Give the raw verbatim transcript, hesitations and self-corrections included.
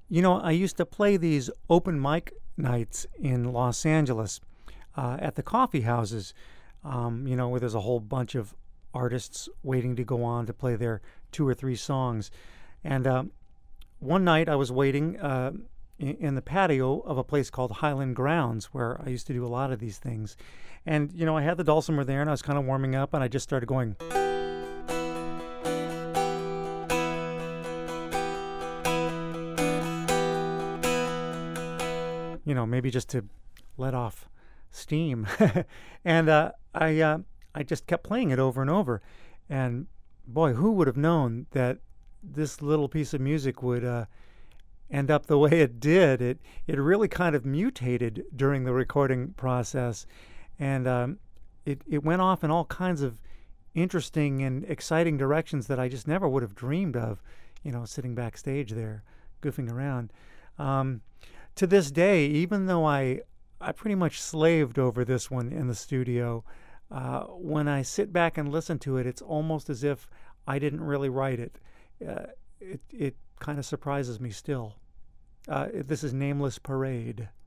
You know, I used to play these open mic nights in Los Angeles uh, at the coffee houses, um, you know, where there's a whole bunch of artists waiting to go on to play their two or three songs. And um, one night I was waiting uh, in, in the patio of a place called Highland Grounds, where I used to do a lot of these things. And, you know, I had the dulcimer there and I was kind of warming up and I just started going. You know, maybe just to let off steam. and uh, I uh, I just kept playing it over and over. And boy, who would have known that this little piece of music would uh, end up the way it did? It it really kind of mutated during the recording process, and um, it it went off in all kinds of interesting and exciting directions that I just never would have dreamed of. You know, sitting backstage there, goofing around. Um, To this day, even though I I pretty much slaved over this one in the studio, uh, when I sit back and listen to it, it's almost as if I didn't really write it. Uh, it it kind of surprises me still. Uh, this is Nameless Parade.